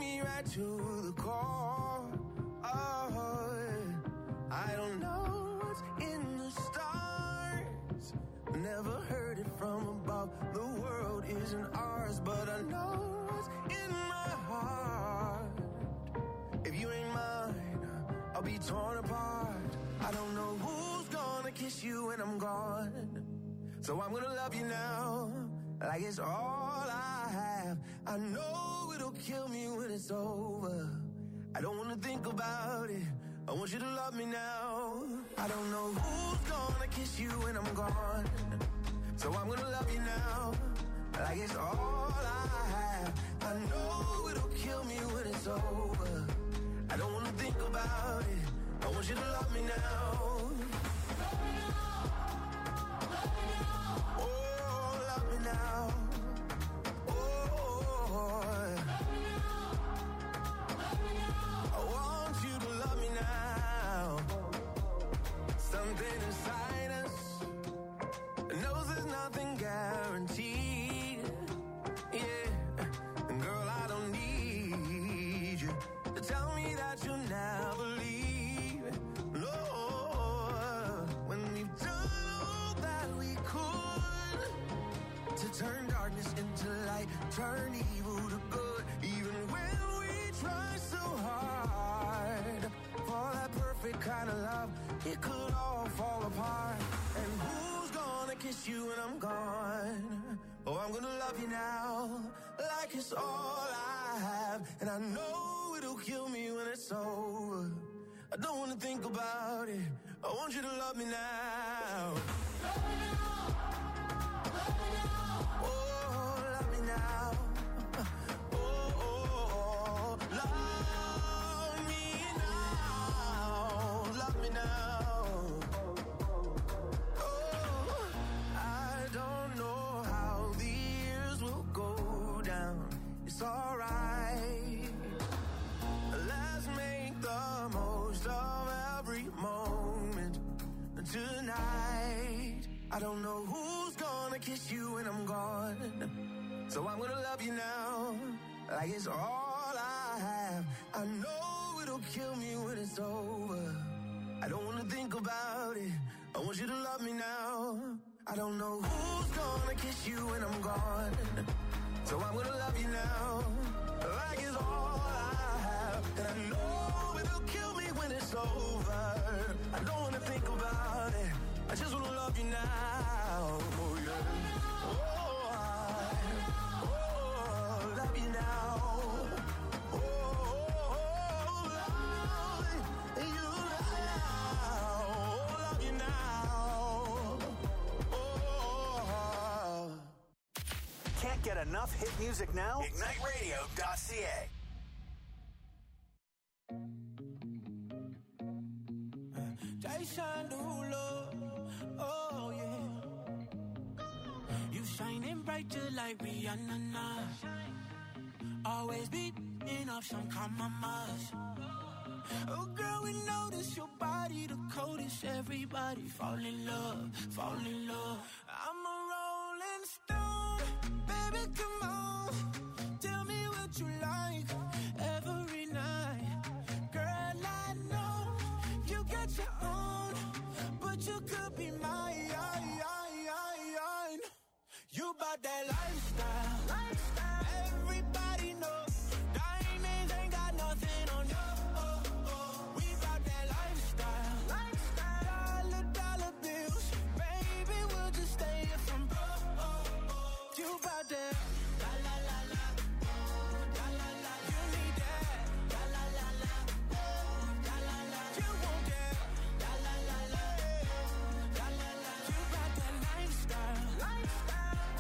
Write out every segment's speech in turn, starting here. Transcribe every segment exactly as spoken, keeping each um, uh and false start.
me right to the core. Oh, I don't know what's in the stars. Never heard it from above. The world isn't ours, but I know what's in my heart. If you ain't mine, I'll be torn apart. I don't know who's gonna kiss you when I'm gone. So I'm gonna love you now, like it's all I have. I know it'll kill me when it's over. I don't wanna think about it. I want you to love me now. I don't know who's gonna kiss you when I'm gone. So I'm gonna love you now, like it's all I have. I know it'll kill me when it's over. I don't wanna think about it. I want you to love me now. Love me now. Love me now. Oh, love me now. Oh, love me now. Love me now. I want you to love me now. Something inside us knows there's nothing guaranteed. Yeah, and girl, I don't need you to tell me that you'll never leave. No, when we've done all that we could to turn darkness into light, turn evil to good. Even when we try so hard for that perfect kind of love, it could all fall apart. And who's gonna kiss you when I'm gone? Oh, I'm gonna love you now, like it's all I have. And I know it'll kill me when it's over. I don't wanna think about it. I want you to love me now. Love me now. Love me now. Oh, love me now. Oh, oh, oh, love me now. Love me now. Oh, I don't know how the years will go down. It's alright. Let's make the most of every moment tonight. I don't know who's gonna kiss you when I'm gone. So I'm gonna love you now, like it's all I have. I know it'll kill me when it's over. I don't wanna think about it. I want you to love me now. I don't know who's gonna kiss you when I'm gone. So I'm gonna love you now, like it's all I have. And I know it'll kill me when it's over. I don't wanna think about it. I just wanna love you now. Oh yeah. Oh, I, oh, love you now. Oh, oh, love you now. Love you now. Oh. Can't get enough hit music now? ignite radio dot c a. Jason Derulo, oh yeah. You shining bright just like Rihanna now. Always beating off some compromise. Oh girl, we notice your body the coldest. Everybody fall in love, fall in love. I'm a rolling stone, baby, come on. Tell me what you like every night. Girl, I know you got your own, but you could be mine. You bout that lifestyle, lifestyle. Everybody know diamonds ain't got nothing on you. Oh, oh. We bout that lifestyle, lifestyle. Dollar, dollar bills, baby, we'll just stay here from broke. Oh, oh. You bout that la la la la, oh, la la la. You need that la la la la, oh, la la la. You want that la la la la, la la la. You bout that lifestyle, lifestyle.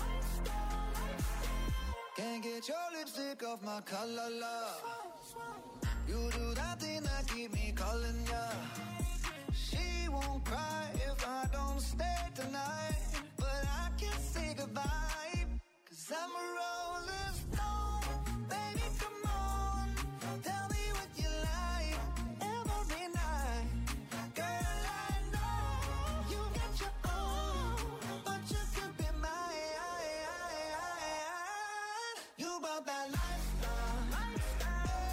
Can't get your lipstick off my collar, love. You do that thing that keep me calling ya. She won't cry if I don't stay tonight, but I can't say goodbye, cause I'm a rolling stone. Baby, come on, tell me what you like every night. Girl, I know you got your own, but you could be mine. You about that lifestyle, lifestyle.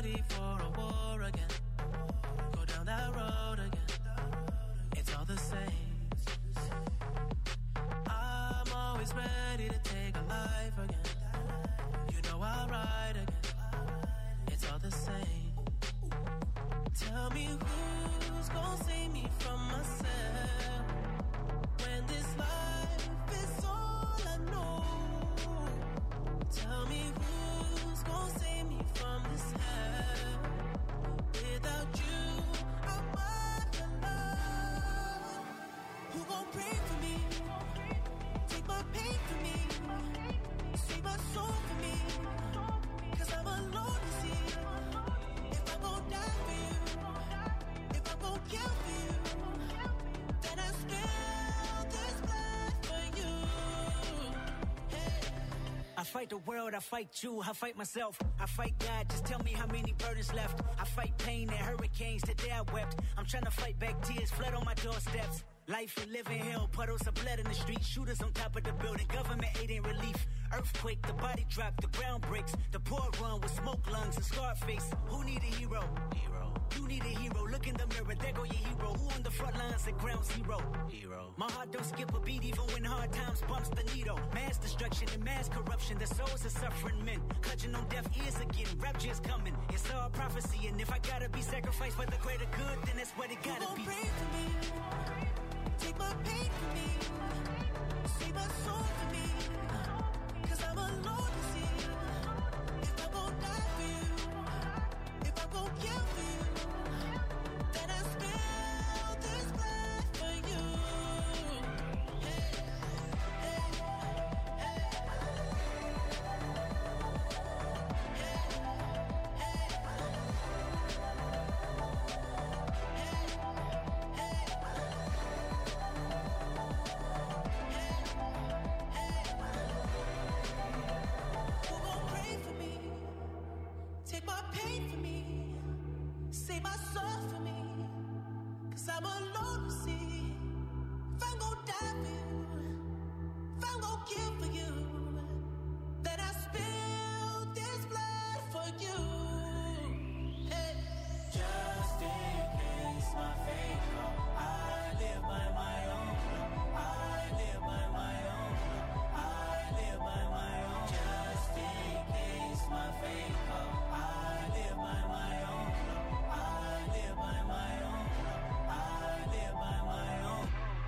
ready for a war again. Go down that road again. It's all the same. I'm always ready to take a life again. You know I'll ride again. It's all the same. Tell me who's gonna save me from myself when this life is all I know. Tell me who's gonna save me from this hell. Without you, I'm alone. Who gon' pray for me? Take my pain for me. Save my soul for me. Cause I'm alone to see. If I'm gon' die for you, if I'm gon' kill for you, then I spill this blood for you. Hey. I fight the world, I fight you, I fight myself, I fight God, just tell me how many burdens left. I fight pain and hurricanes, today I wept. I'm trying to fight back tears, flood on my doorsteps. Life and living hell, puddles of blood in the street, shooters on top of the building, government aid ain't relief. Earthquake, the body drop, the ground breaks, the poor run with smoke lungs and scarred face. Who need a hero? Hero. You need a hero, look in the mirror, there go your hero. Who on the front lines at ground zero? Hero. My heart don't skip a beat even when hard times bumps the needle. Mass destruction and mass corruption, the souls of suffering men. Clutching on deaf ears again, rapture's coming. It's all prophecy, and if I gotta be sacrificed for the greater good, then that's what it gotta be. Pray for me. Take my pain for me. Save my soul for me. Cause I'm alone to see. If I'm gon' die for you, if I'm gon' kill for you, then I spill this blood for you. Hey, hey, hey. Who gon' pray for me? Take my pain for me. Save my soul for me. Cause I'm alone to see. If I'm gon' die for you, if I'm gon' kill for you, then I spill this blood for you. Hey. Just in case my fate come, I live by my own. I live by my own. I live by my own. Just in case my fate come, I live by my own. I live by my own. I live by my own.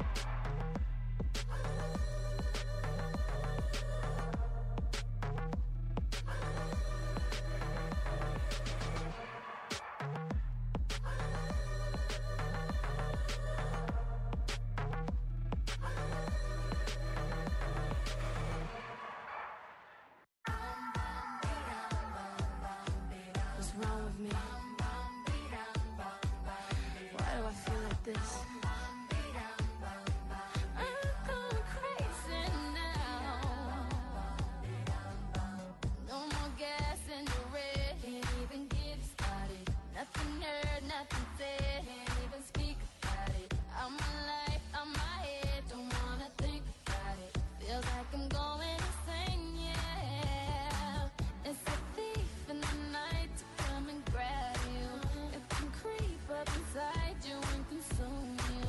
What's wrong with me? Why do I feel like this? I'm going crazy now. No more gas in the red. Can't even get started. Nothing heard, nothing said. Can't even speak about it. I'm my life, I'm my head. Don't wanna think about it. Feels like I'm going insane, yeah. It's a thief in the night to come and grab you. It can creep up inside you and consume you.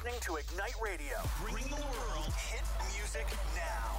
listening to Ignite Radio. Bringing the world hit music now.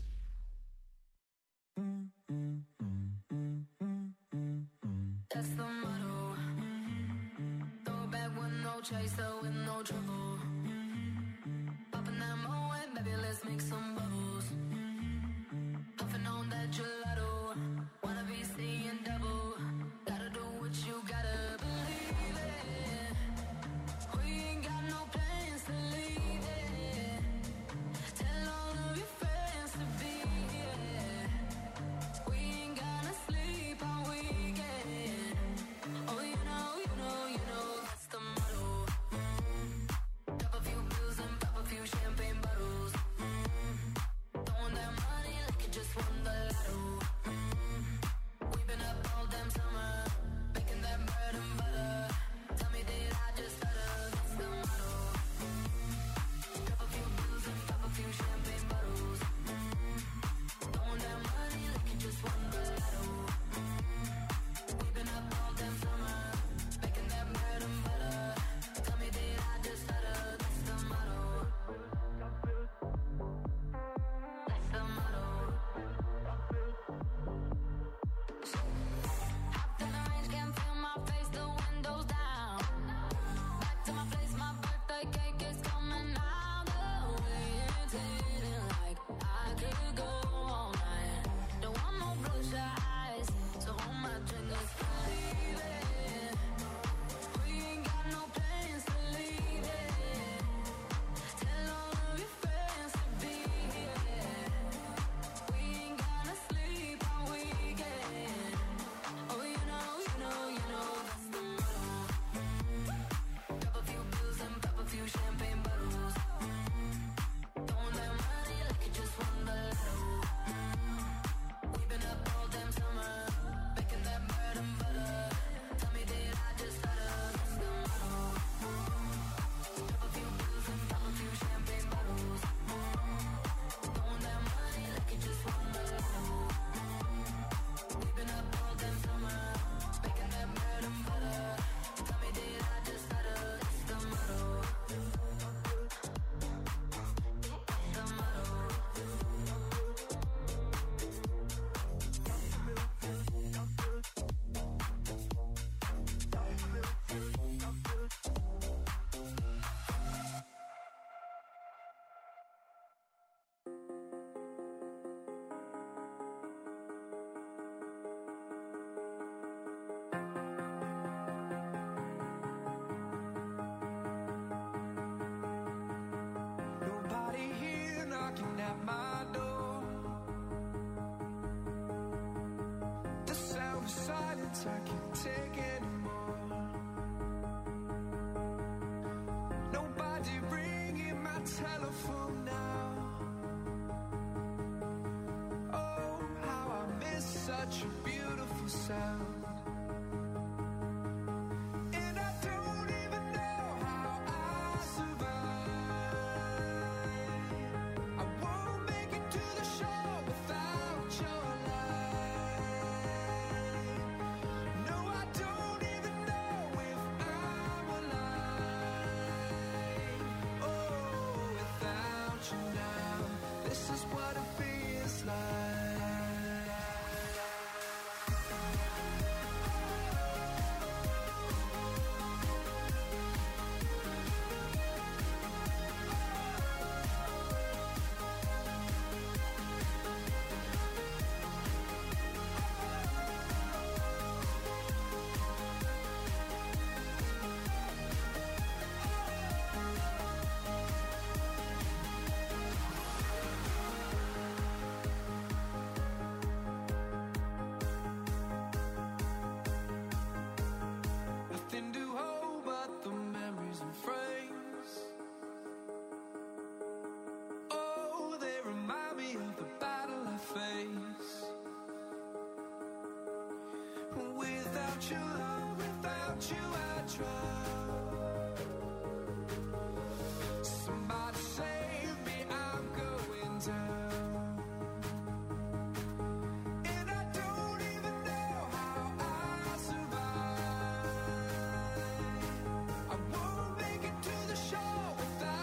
That's the motto. Throw it back with no chaser, with no trouble. Popping that Moet, baby, let's make some bubbles. Puffing on that gelato. Wanna be seeing double. Gotta do what you gotta believe it. We ain't got no plans to leave it. Tell all of your friends to be here. We ain't gonna sleep all weekend. Oh, you know, you know, you know, that's the motto. Mm-hmm. Drop a few pills and pop a few champagne bottles. Mm-hmm. Throwing that money like you just won the lotto. Mm-hmm. We've been up all damn summer, making that bread and butter. Tell me, did I just stutter? That's the motto. Mm-hmm. Drop a few pills and pop a few champagne bottles. Mm-hmm. Throwing that money like you just won the lotto. Mm-hmm. We've been up all damn summer, making that bread and butter. Tell me, did I just stutter? That's the motto. That's the motto. Hopped in the range, can't feel my face, the windows down. Back to my place, my birthday cake is coming out. The way it's hitting like I could go all night. Don't want no bloodshot eyes, so hold my drink, let's believe it. We ain't got no plans to leave it. Tell all of your friends to be here. We ain't gonna sleep all weekend. Oh, you know, you know, you know, that's the motto. Mm-hmm. Drop a few pills and pop a few champagne bottles. Mm-hmm. Throwing that money like you just won the lotto. Mm-hmm. We've been up all damn summer, making that bread and butter. Tell me, did I just stutter? That's the motto. Mm-hmm. Drop a few pills and pop a few champagne bottles. Mm-hmm. Throwing that money like you just won the lotto. Mm-hmm. We've been up all damn summer, making that bread and butter. Tell me, did I just stutter? That's the motto. That's the motto. Nobody here knocking at my door. The sound of silence I can't take anymore. Nobody ringing my telephone now. Oh, how I miss such a beautiful sound. And I don't even know how I survive. I won't make it to the show without your light. No, I don't even know if I'm alive. Oh, without you now, this is what it feels like. Nothing to hold but the memories and frames. Oh, they remind me of the battle I face. Without your love, without you I drown. Somebody save me, I'm going down. And I don't even know how I survive. I won't make it to the show without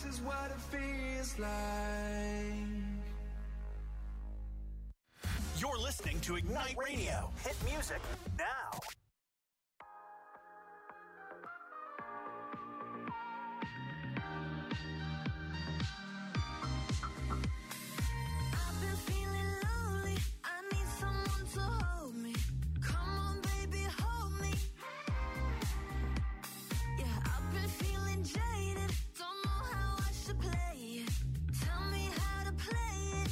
is what it feels like. You're listening to Ignite Radio. Hit music now. I've been feeling lonely. I need someone to hold me. Come on, baby, hold me. Yeah, I've been feeling jaded. Don't know how I should play it. Tell me how to play it.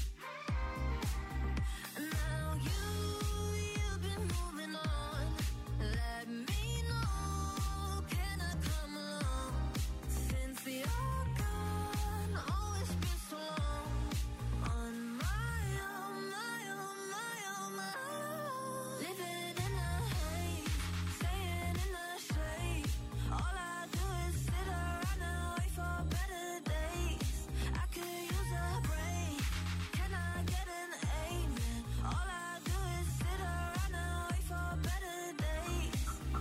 Now you, you've been moving on. Let me know, can I come along? Since you're gone, oh, it's been so long. On my own, my own, my own, my own. Living in a haze, staying in the shade. All I do is sit around and wait for better days. I could use a break. Can I get an amen? All I do is sit around and wait for better days.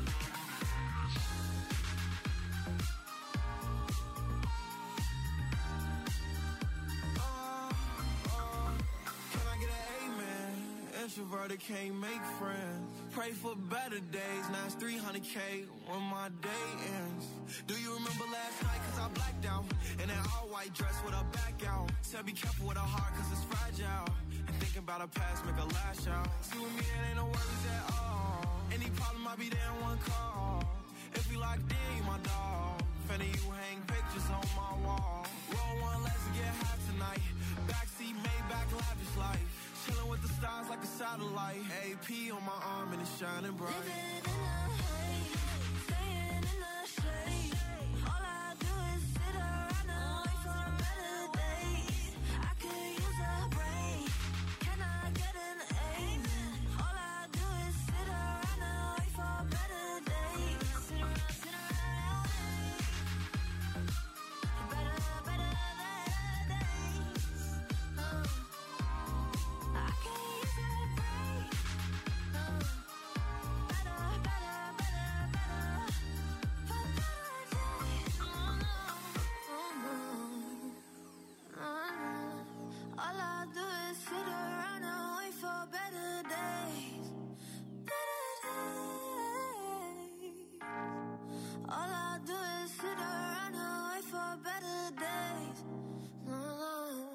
Oh, oh, can I get an amen? Introverted can't make friends. Pray for better days. Now it's three hundred K when my day ends. Do you remember last night? Cause I blacked out in that all white dress with a back out. Said be careful with her heart cause it's fragile. And thinking about her past make her lash out. See with me it ain't no worries at all. Any problem I'll be there in one call. If we locked in, you my dog. Finna you hang pictures on my wall. Roll one, let's get high tonight. Backseat, Maybach, lavish life. Chilling with the stars like a satellite. A P on my arm and it's shining bright. Living in a haze, staying in the shade. All I do is sit around and wait for better days. I could use a break. Can I get an amen? All I do is sit around and wait for better days. Sit around, sit around and wait. Better, better, better days. Oh. I can use a break. Oh. Better, better, better, better. For better days. Oh, no. Oh, no. Oh, no. All I do is sit around and wait for better days. Better days. All I do is sit around and wait for better days. Oh.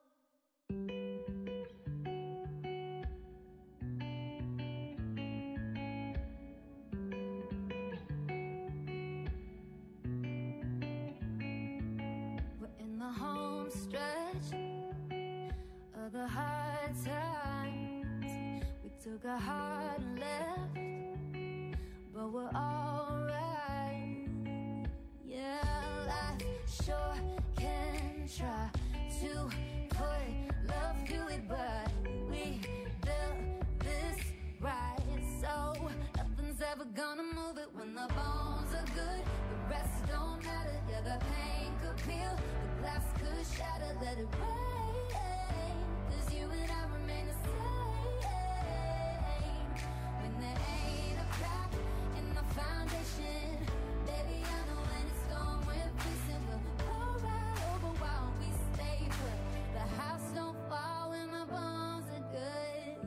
We're in the home stretch of the hard times. We took a hard left, but we're alright. Yeah, life sure can try to put love to it, but we built this right, so nothing's ever gonna move it. When the bones are good, the rest don't matter. Yeah, the pain could peel, the glass could shatter. Let it rain, cause you and I remain the same. When there ain't a crack in the foundation, baby, I know when it's gone, we're facing. We'll roll right over while we stay put. The house don't fall when the bones are good.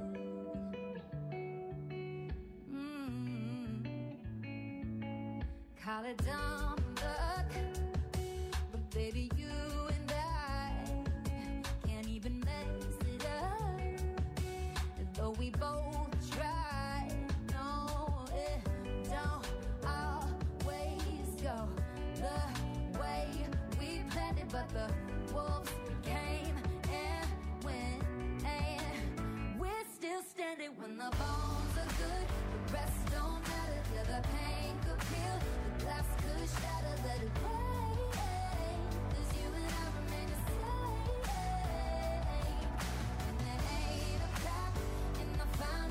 Mm. Call it dumb luck, but baby, you and I can't even mess it up. Though we both try, no, it don't always go the way we planned it. But the wolves came and went, and we're still standing. When the bones are good, the rest don't matter. Yeah, the pain could peel, the glass could shatter. Let it rain, cause you and I remain the same. And there ain't a crack in the foundation.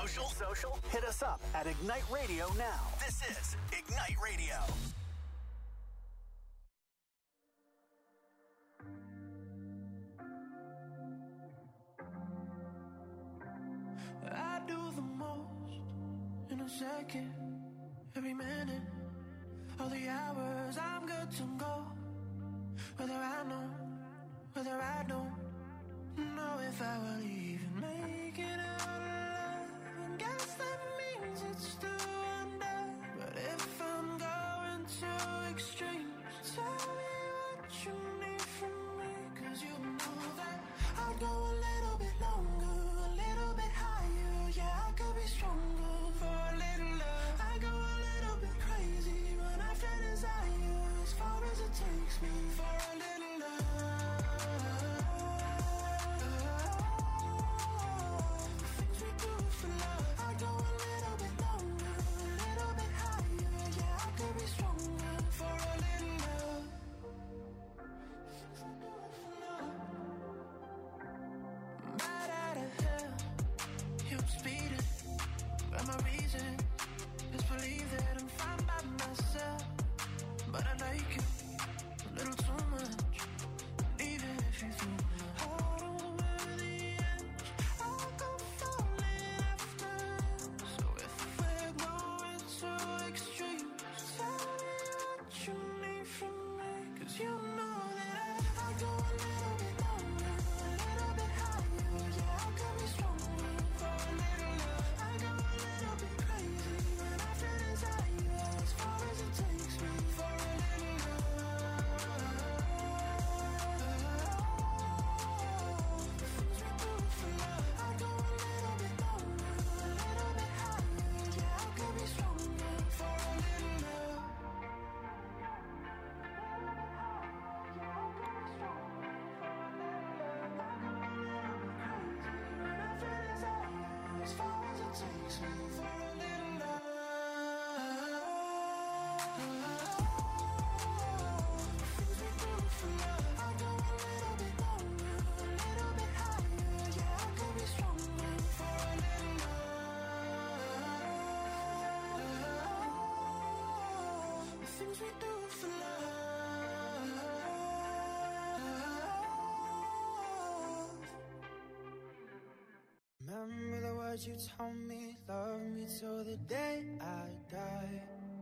social? Social? Hit us up at Ignite Radio now. This is Ignite Radio. I do the most in a second, every minute, all the hours I'm good to go. Whether I know, whether I don't know if I will even make it out alive. And guess that means it's still under. But if I'm going to extremes, tell me what you need from me. Cause you know that I'd go a little bit longer, a little bit higher. Yeah, I could be stronger for a little love. I go a little bit crazy when I feel desire, as far as it takes me for a little love. My reason is believe that I'm fine by myself, but I like you a little too much. Even if you threw my heart over the edge, I'll go falling after. So if we're going to extremes, tell me what you need from me. Cause you know that I, I go a little bit longer, a little bit higher. Yeah, I could be stronger for a little love. I go a little bit crazy when I feel desire, as far as it takes me for a little love. The things we do for love. I go a little bit longer, a little bit higher. Yeah, I could be stronger for a little love. As far as it takes me for a little love. Things we do for love. I go a little bit longer, a little bit higher. Yeah, I could be stronger for a little love. The things we do for love. Remember the words you told me, love me till the day I die.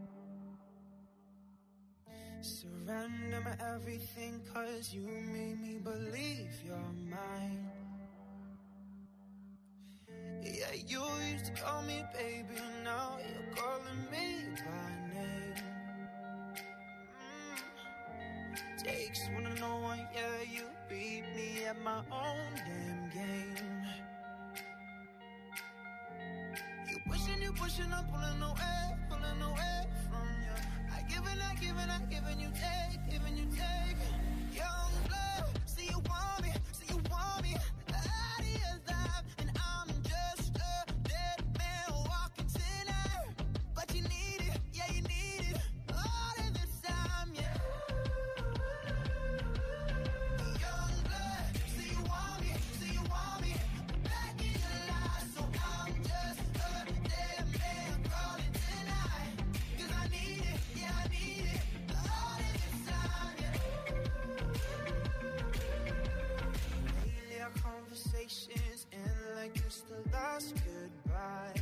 Surrender my everything, cause you made me believe you're mine. Yeah, you used to call me baby, now you're calling me by name. Mm. Takes one to know one, yeah, you beat me at my own damn game. You pushing, you pushing, I'm pulling away, pulling away from you. I giving, I giving, I giving you take, giving you take. Young blood, see you want me, see you want me. The idea's live, and I'm just a dead man walking tonight. But you need it, yeah, you need it, all of this time, yeah. Young blood, see you want me, see you want me. Back in your life, so I'm just a dead man calling tonight. Cause I need it, yeah, I need it, all of this time, yeah. Lately our conversations end like it's the last goodbye.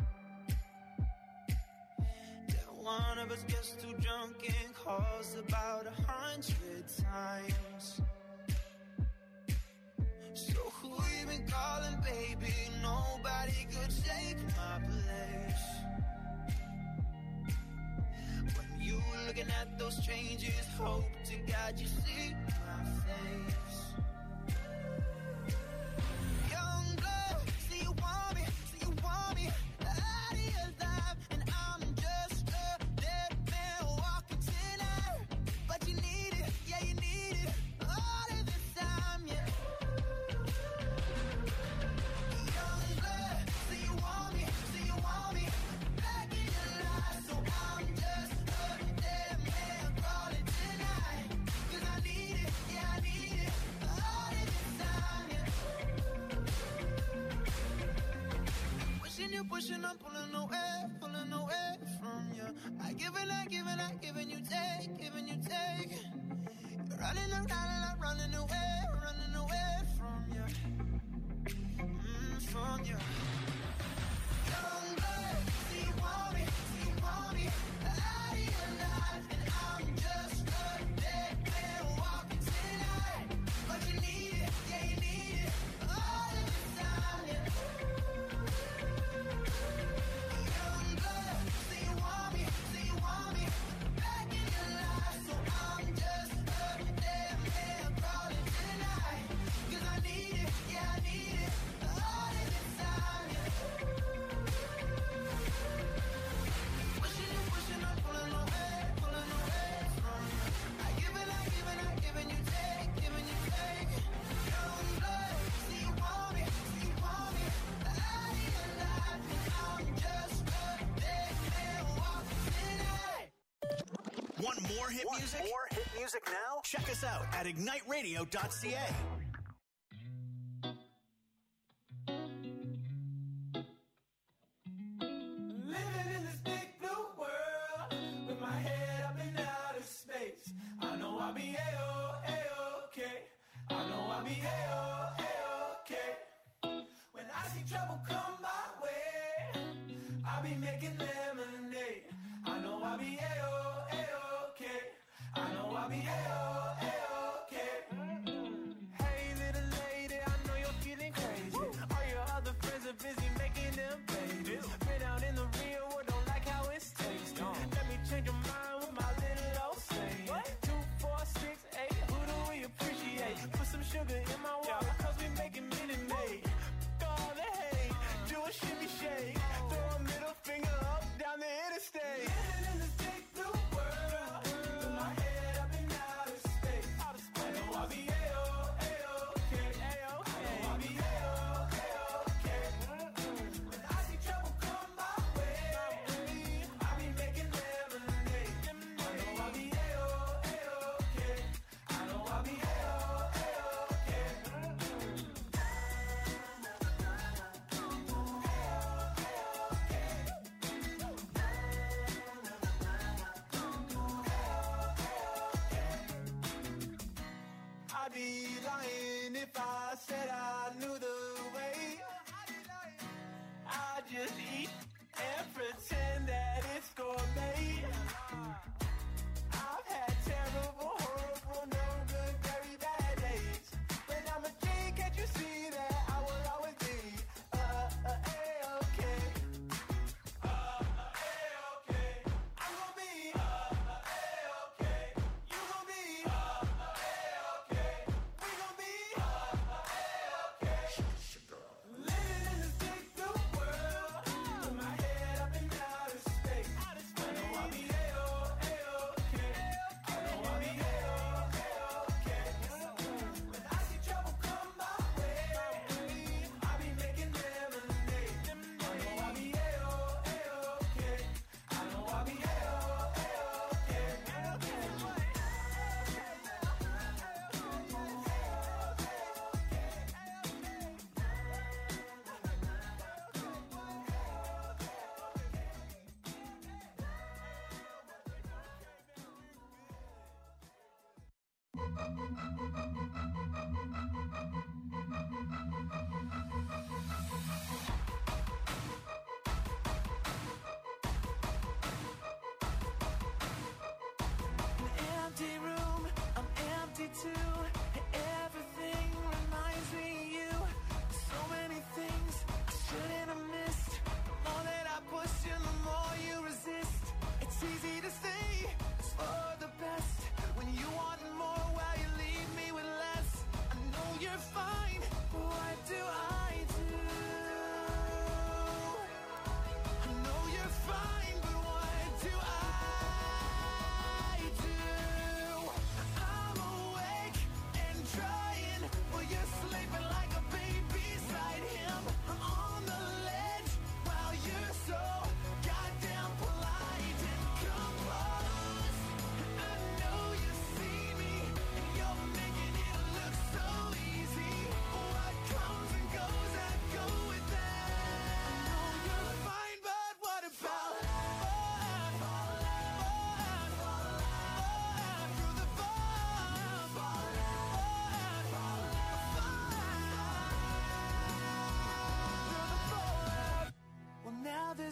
That one of us gets too drunk and calls about a hundred times. So who you been calling, baby? Nobody could take my place. When you looking at those strangers, hope to God you see my face. Young blood, see you want me, see you want me. The idea's live, and I'm just a dead man walking tonight. But you need it, yeah, you need it, all of this time, yeah. Young blood, see you want me, see you want me. Back in your life, so I'm just a dead man calling tonight. Cause I need it, yeah, I need it, you pushing, I'm pulling away, pulling away from you. I give and I give and I give and you take, give and you take. You're running around and I'm running away, running away from you, mm, from you. Young blood, see you want me, see you want me. Out of your life, and I'm just a dead man walking tonight. But you need it, yeah you need it, all of the time, yeah. Young blood, see you want me, see you want me. Back in your life, so I'm just a dead man crawling tonight. 'Cause I need it, yeah I need it, all of the time, yeah. Pushing and pushing, I'm pulling away, pulling away from you. I give and I give and I give and you take, give and you take. Young blood, see you want me, see you want me. Out of your life, and I'm just a dead man walking tonight. Want more hit Want music? more hit music now? Check us out at ignite radio dot c a. Living in this big blue world with my head up in outer space. I know I'll be A-O, A-okay. I know I'll be A-O, A-okay. When I see trouble come my way, I'll be making lemonade. I know I'll be A-O, A-okay. I know I'll be A-O, A-okay. Hey little lady, I know you're feeling crazy. All your other friends are busy making them babies. Been out in the real world, don't like how it's tasting. Let me change your mind with my little old saying. Two, four, six, eight, who do we appreciate? Put some sugar in my water, cause we making Minute Maid. All the hate, do a shimmy shake. Throw a middle finger up down the interstate. Living in this big blue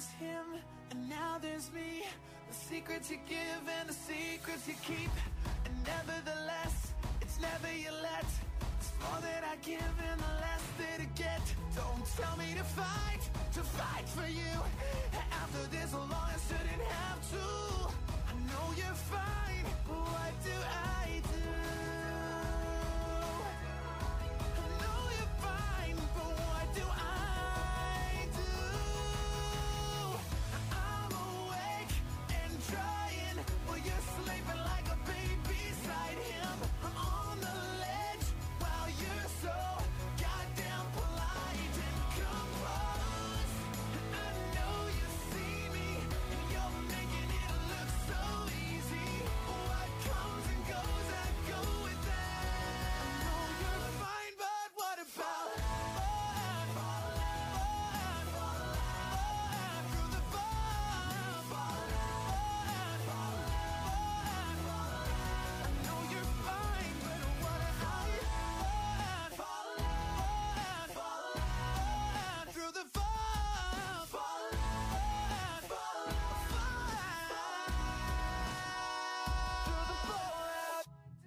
was him, and now there's me. The secrets you give and the secrets you keep. And nevertheless, it's never you let. It's more that I give and the less that I get. Don't tell me to fight, to fight for you. After this long, I shouldn't have to. I know you're fine, but what do I do? I know you're fine, but what do I do? I'm awake and trying, but you're sleeping like a baby beside him. I'm on the ledge while you're so goddamn polite and composed. I know you see me, and you're making it look so easy. What comes and goes, I go with that. I know you're fine, but what about falling, falling, falling through the fire, falling, falling, falling. I know you're fine, but what about falling, falling through the fire, falling, falling, through the fallout.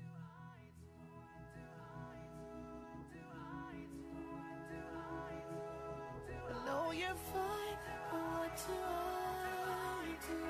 I know you're fine, but what do I do?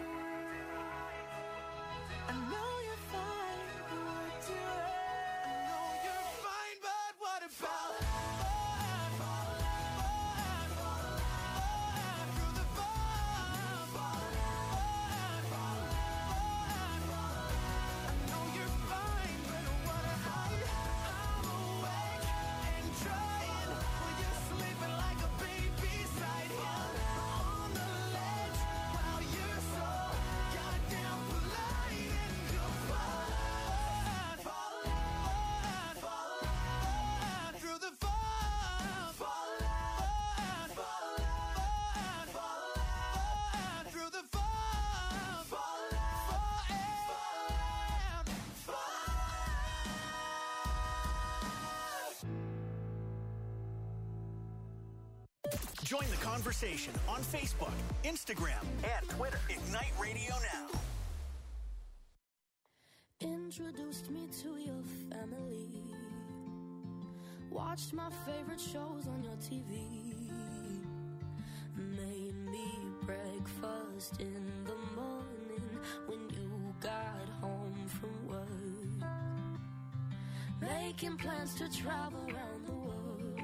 I know you're fine, but what do I? I know you're fine, but what about falling, falling, falling through the fire, falling, falling, falling. I know you're fine, but what about? I'm awake and trying, but you're sleeping like a baby beside him. On the ledge while you're so goddamn polite and composed. Falling, falling through the fire, falling, falling, falling through the fire, falling, falling. Join the conversation on Facebook, Instagram, and Twitter. Ignite Radio Now. Introduced me to your family. Watched my favorite shows on your T V. Made me breakfast in the morning when you got home from work. Making plans to travel around the world.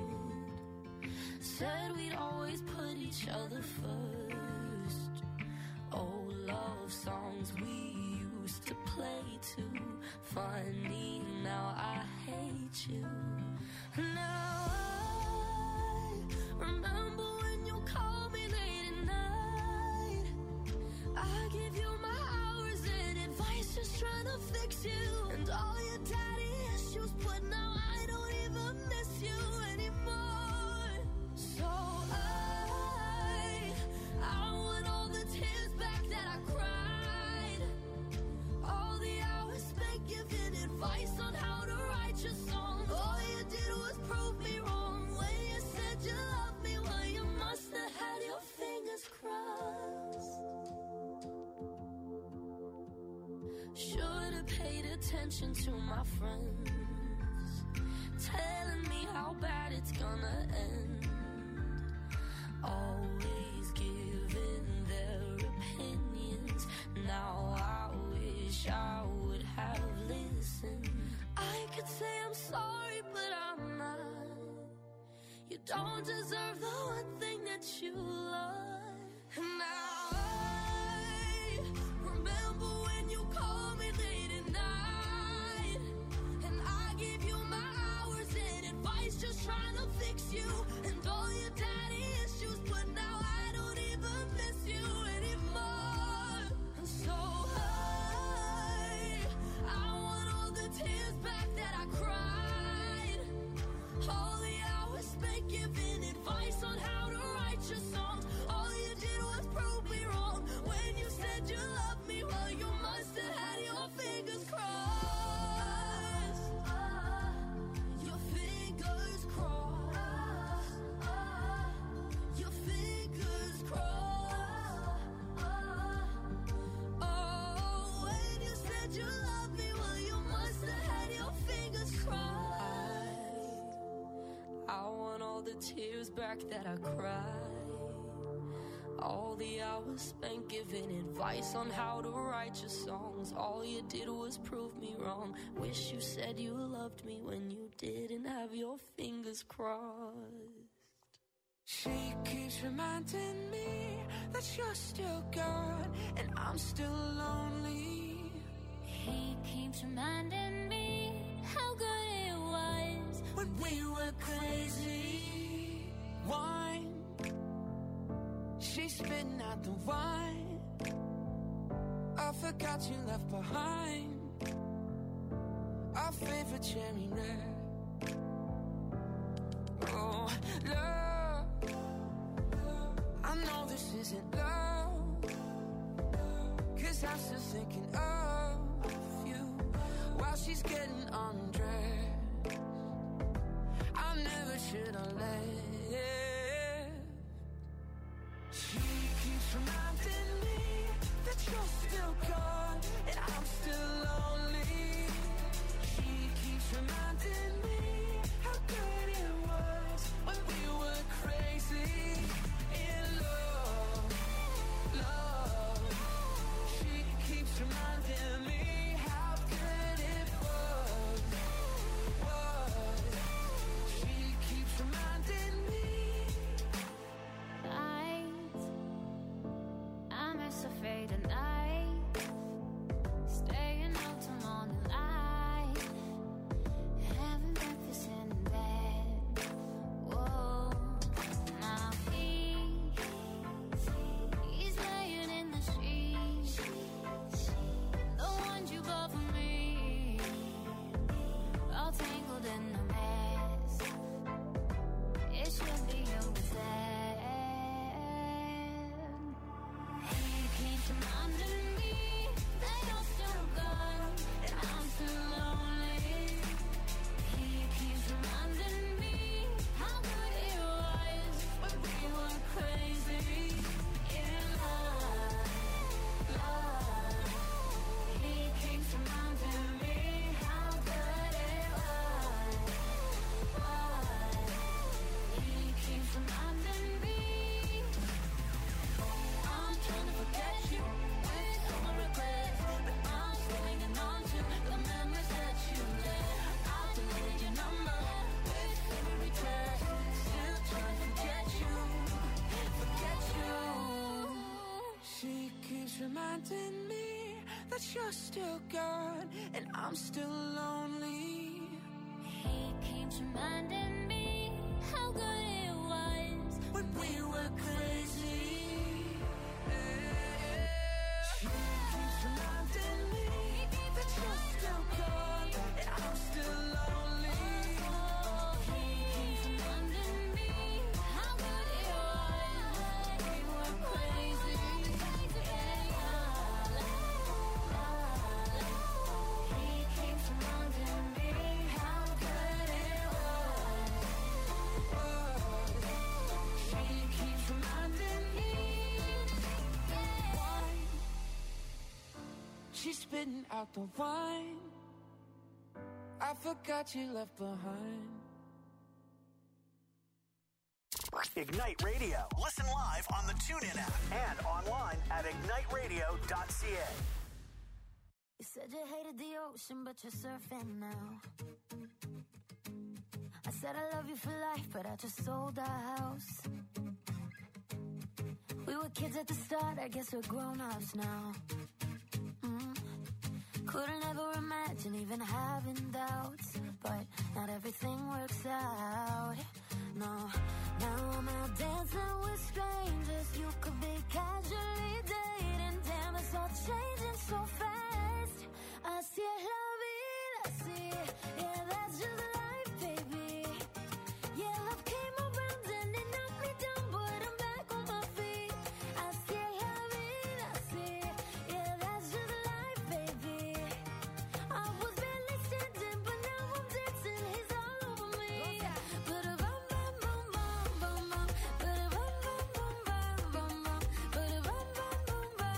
Said we'd always put each other first. Old love songs we used to play too. Funny, now I hate you. Now I remember when you called me late at night. I give you my hours and advice, just trying to fix you. And all your daddy issues, but now I don't even miss you anymore. So I, I want all the tears back that I cried. All the hours spent giving advice on how to write your songs. All you did was prove me wrong when you said you loved me. Well, you must have had your fingers crossed. Should've paid attention to my friends, telling me how bad it's gonna end. Always giving their opinions. Now I wish I would have listened. I could say I'm sorry, but I'm not. You don't deserve the one thing that you love. And now I remember when you called me late at night. And I give you my hours and advice, just trying to fix you. And all your daddy issues, but now I don't even miss you anymore. And so I, I want all the tears back that I cried. All the hours spent giving advice on how to write your songs. All you did was prove me wrong when you said you loved me. Well, you must have had your fingers crossed. Your fingers crossed. the tears back that I cried. All the hours spent giving advice on how to write your songs. All you did was prove me wrong. Wish you said you loved me when you didn't have your fingers crossed. She keeps reminding me that you're still gone and I'm still lonely. He keeps reminding me how good it was when we were crazy. Wine, she's spitting out the wine. I forgot you left behind our favorite cherry red. Oh, love, I know this isn't love, 'cause I'm still thinking of you while she's getting undressed. I never should have left. She keeps reminding me that you're still gone and I'm still lonely. She keeps reminding me how good it was when we were crazy in love, love. She keeps reminding me how good it was, was. She keeps reminding me. Nights, I miss a faded night, staying out till morning light, having breakfast in bed. Whoa, my feet, he's laying in the streets, the ones you bought for me, all tangled in the mess. It should be over then. He keeps reminding me that you're still gone and I'm still lonely. He keeps reminding me how good it was when we were crazy in love, love. He keeps reminding me how good it was, was. He keeps reminding me I'm trying to forget you with all my regrets, but I'm still hanging on to the memories that you left. I deleted your number with every text, still trying to forget you, forget you. She keeps reminding me that you're still gone and I'm still lonely. He keeps reminding me how good it was When we were crazy. She keeps reminding me that you're still gone and I'm still lonely. He keeps reminding me how good it was we were crazy. He keeps reminding me how good it was. She keeps reminding me. Wine, she's spitting out the wine. I forgot you left behind. Ignite Radio. Listen live on the TuneIn app and online at ignite radio dot c a. You said you hated the ocean, but you're surfing now. I said I love you for life, but I just sold our house. We were kids at the start, I guess we're grown-ups now. Mm. Couldn't ever imagine even having doubts, but not everything works out. No, now I'm out dancing with strangers. You could be casually dating. Damn, it's all changing so fast. Así es la vida, así. Yeah, that's just life, baby. Yeah, love came around and it knocked me down, but I'm back on my feet. Así es la vida, así. Yeah, that's just life, baby. I was barely standing, but now I'm dancing. He's all over me. Ba-da-bum, bum, bum, bum, bum, bum. Ba-da-bum, bum, bum, bum, bum, bum. Ba-da-bum, bum, bum, bum,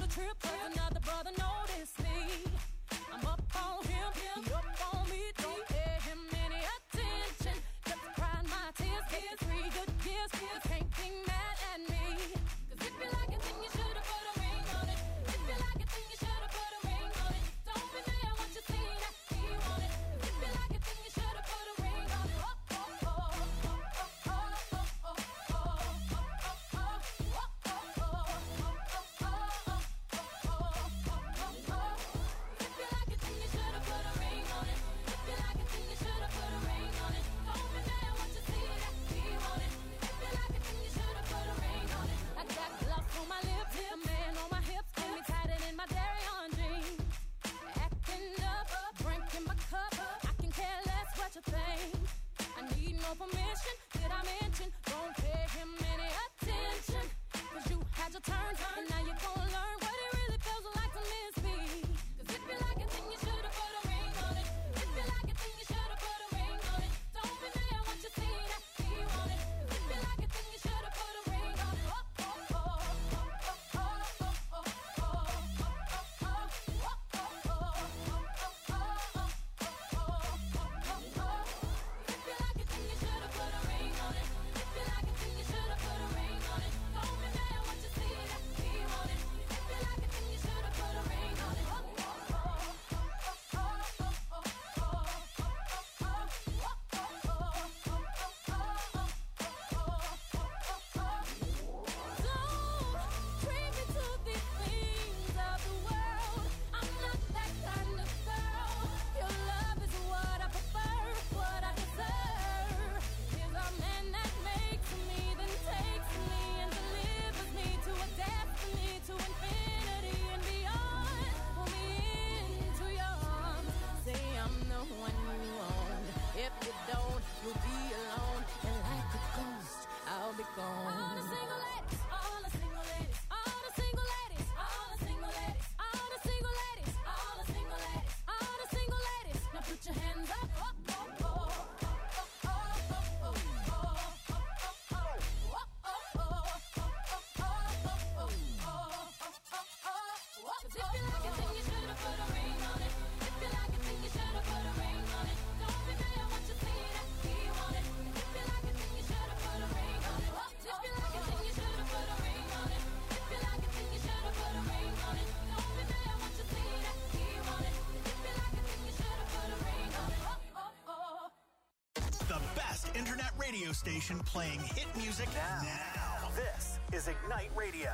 a trip, cause another brother noticed me. I'm up on him, he up on me. Don't pay him any attention. Just crying my tears, getting three good years. You can't be mad at me. Cause if you like it, then you should've put a ring on it. If you like it, then you should've put a ring on it. Don't be mad once you see that he want it. If you like it, then you should've put a ring on it. Oh, oh, oh, oh, oh, oh, oh, oh, oh, oh, oh, oh, If you like it, then you should've put a ring on it. If you like it, then you should've put a ring on it. Don't be mad once you see that he want it. If you like it, then you should've put a ring on it. I got gloves on my lips, a man on my hips, got me tighter than my dairy on jeans. Acting up, drinking my cup, I can care less what you think. I need no permission, did I mention? Don't pay him any attention. Cause you had your turn, and now you're gonna learn what it really feels like to miss me. Cause if you like it, then you should've put a ring on it. If you like it, then you should've put a ring on it. Don't be mad once you see that he want it. If you like it, then you should've put a ring on it. Oh, oh, oh, oh, oh, oh, oh, oh, oh, If you like it, then you should've put a ring on it. If you like it, then you should've put a ring on it. Don't be mad once you see that he want it. If you like it, then you should've put a ring on it. Don't treat me to the things of the world. I'm not that kind of girl. Your love is what I prefer, what I deserve. Here's a man that makes me, then takes me and delivers me to a destiny, to infinity and beyond. Pull me into your arms, say I'm the one you want. If you don't, you'll be alone, and like a ghost, I'll be gone. All the single ladies, all the single ladies, all the single ladies, all the single ladies, all the single ladies, all the single ladies, all the single ladies. Now put your hands up. Oh, oh, oh, oh, oh, oh, oh, oh, Cause if you like it, then you should've put a ring on it. If you like it, then you should've put a ring on it. Don't be mad once you see that he want it. If you like it, then you should've put a ring on it. If you like it, then you should've put a ring on it. If you like it, then you should've put a ring on it. Don't be mad once you see that he want it. If you like it, then you should've put a ring on it. Oh, oh, oh. The best internet radio station playing hit music now. now. This is Ignite Radio.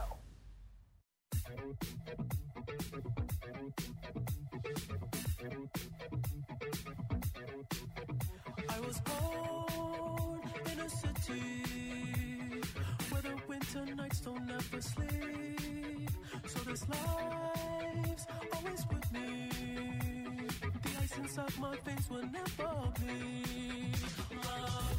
I was born in a city where the winter nights don't ever sleep. So this life's always with me. The ice inside my veins will never bleed. Love.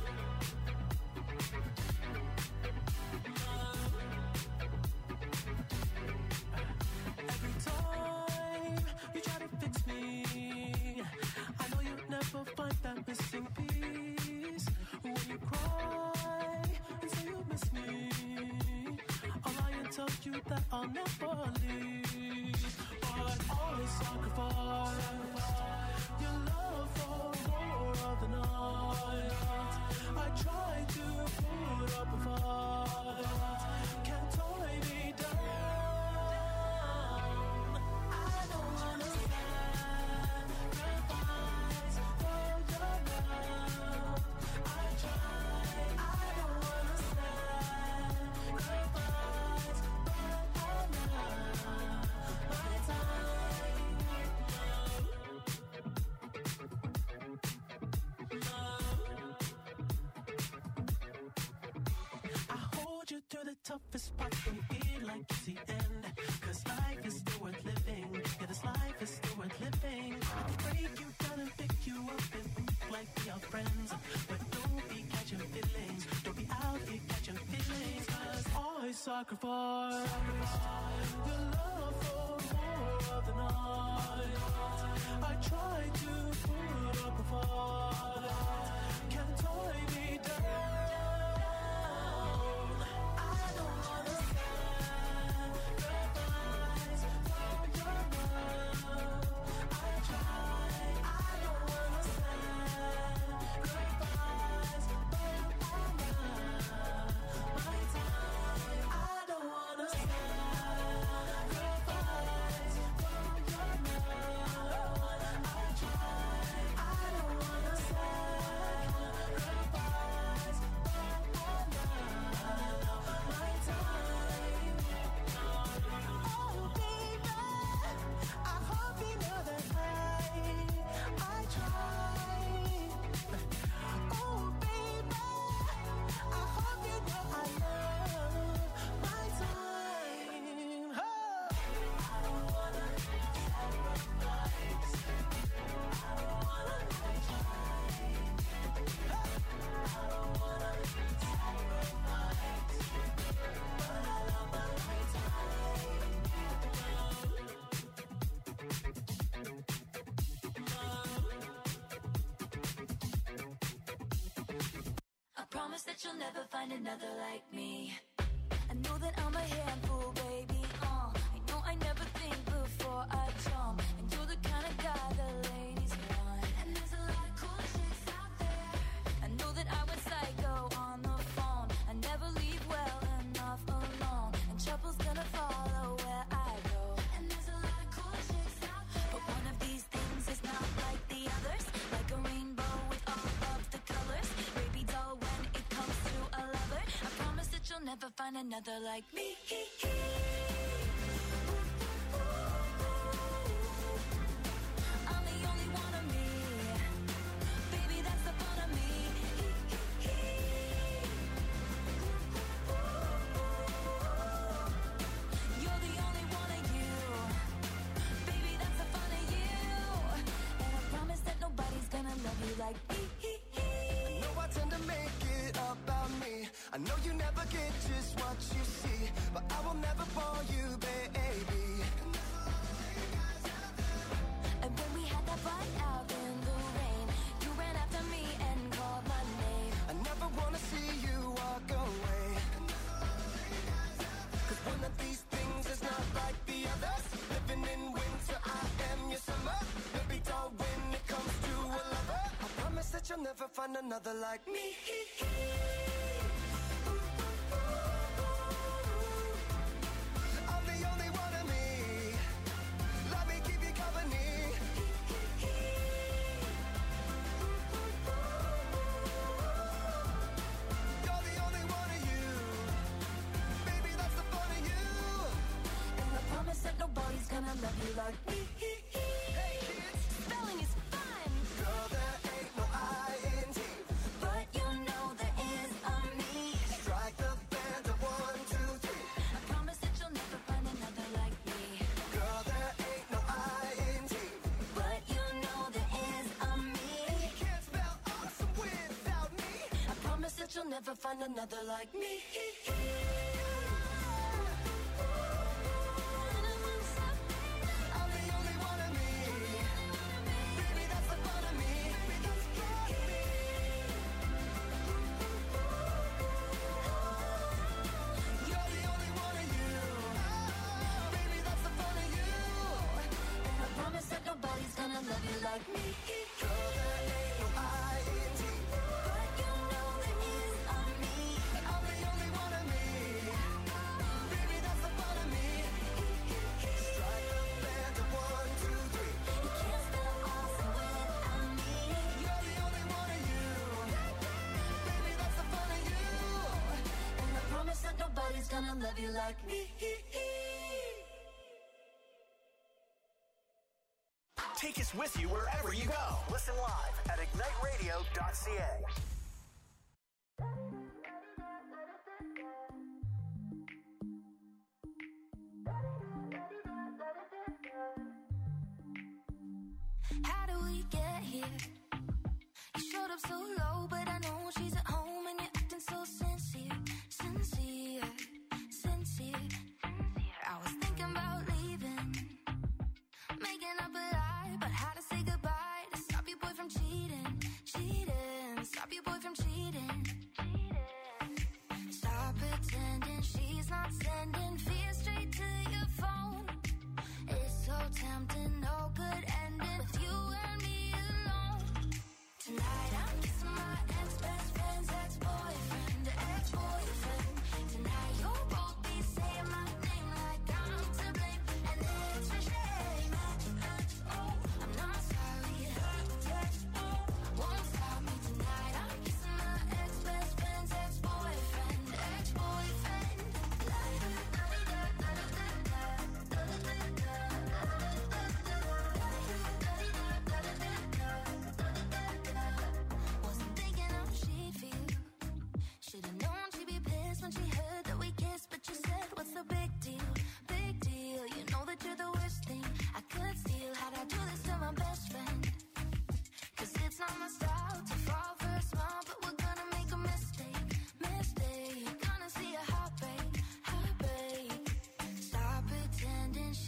Every time you try to fix me, I know you'll never find that missing piece. When you cry and say you miss me, I'll lie and tell you that I'll never leave. But always sacrifice your love for more of the night. I try to put up a fight, can't tie me down. I don't understand goodbyes for your love. I try, I don't understand goodbyes, but I'm not my time. I hold you through the toughest part, don't feel like it's the end. Cause life is still worth living. Yeah, this life is still worth living. I can break you down and pick you up and think like we are friends. But don't be catching feelings. Don't be out here catching feelings. Cause I sacrifice your love for more of the night. I try to put up a fight, can't tie me down. I don't understand goodbyes Promise that you'll never find another like me. I know that I'm a handful, baby. Uh, I know I never think before I jump, and you're the kind of guy the ladies want. And there's a lot of cool chicks out there. I know that I went psycho on the phone. I never leave well enough alone, and trouble's gonna follow where I go. And there's a lot of cool chicks out there, but one of these things is not like the others. Like a rainbow with all of the colors. Baby doll, when it comes to a lover, I promise that you'll never find another like me. I'm the only one of me. Baby, that's the fun of me. You're the only one of you. Baby, that's the fun of you. And I promise that nobody's gonna love you like me. I know I tend to make it about me. I know you never get just what you see, but I will never bore you, baby. And when we had that fight out in the rain, you ran after me and called my name. I never wanna see you walk away. Cause one of these things is not like the others. Living in winter, I am your summer. Baby doll, when it comes to a lover, I promise that you'll never find another like me. I'm the only one of me. Let me keep you company. You're the only one of you. Baby, that's the fun of you. And I promise that nobody's gonna love you like me. Hey kids, Spelling is fun, girl, there ain't no I N G. but you know there is a me. Strike the band of one, two, three. I promise that you'll never find another like me. Girl, there ain't no I N G. But you know there is a me. You can't spell awesome without me. I promise that you'll never find another like me. I'm the only one of me. Baby, that's the fun of me. You're the only one of you. Baby, that's the fun of you. And I promise that nobody's gonna love you like me. Girl, there ain't no I N G. But you know there is a me. I'm the only one of me. Baby, that's the fun of me. Strike the band of one, two, three. You can't spell awesome without me. You're the only one of you. Baby, that's the fun of you. And I promise that nobody's gonna love you like me. Take us with you wherever you go. Listen live at ignite radio dot c a. How do we get here? You showed up so low, but I know she's at home and you're acting so sincere, sincere, sincere. I was thinking about leaving, making up a lie, but how to say goodbye to stop your boy from cheating, cheating, stop your boy from cheating. Stop pretending she's not sending fear straight to your phone. It's so tempting, no good